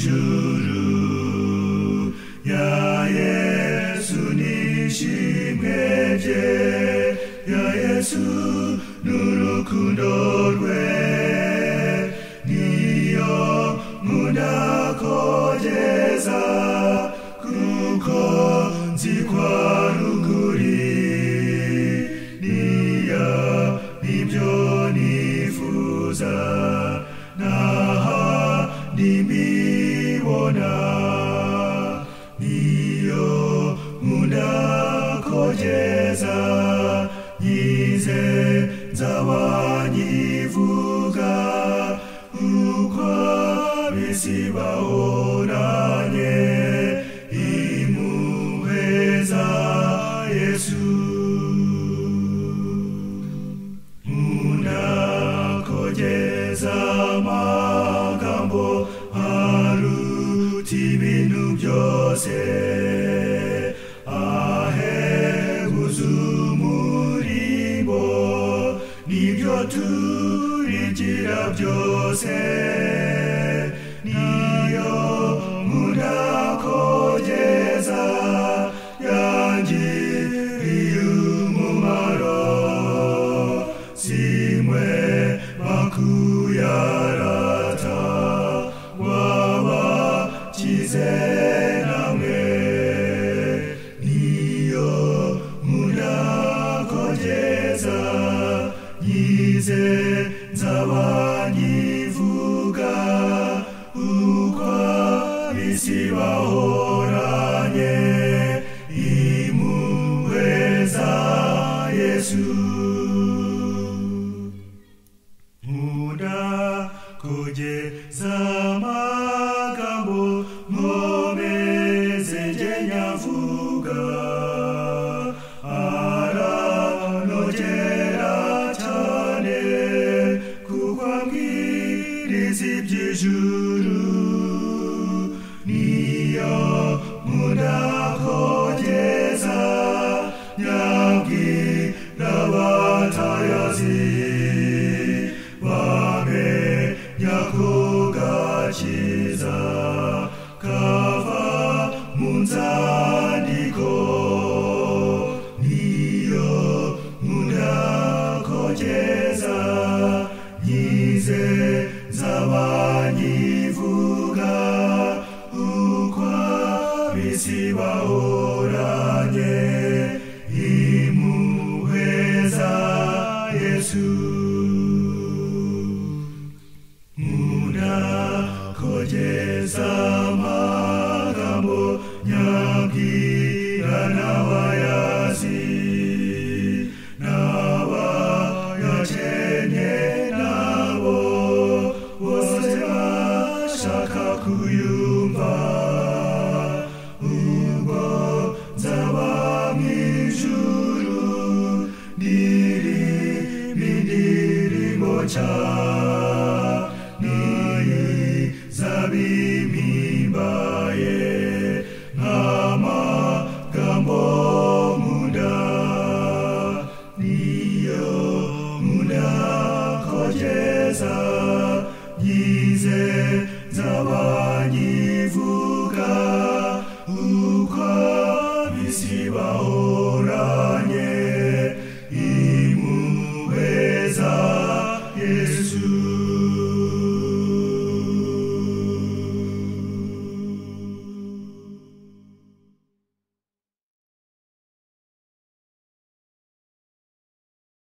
ijuru. Ya Yesu nishimwe rye, ya Yesu n'urukundo rwe, niyo nkunda kogeza kuko nzi kwa ruguri, niyo nibyo nifuza naha nimibona, niyo nkunda kogeza nyize nzabanyivuga uko ab'isi bahoranye impuhwe za Yesu. Nkunda kogeza amagambo aruta ibintu byose, ahebuza umurimo nibyo turigira byose, niyo nkunda kogeza yangiriye umumaro, simwe bakuyarata wabakize namwe, niyo nkunda kogeza nyize nzabanyivuga uko ab'isi bahoranye impuhwe za Yesu. Nkunda kogeza amagambo nkomeze nge nyavuga, aranogera cyane kuko ambwiriza iby'ijuru, niyo nkunda kogeza nyabwira abatayazi bamenya ko gakiza kava mu nzandiko, niyo nkunda kogeza nyize nzabanyivuga uko ab'isi bahoranye impuhwe za Yesu. Nkunda kogeza amagambo nyabwira n'abayazi n'abayakenye nabo bose bashaka kuyumva, ubwo nzaba mu ijuru ndirimba indirimbo cyane.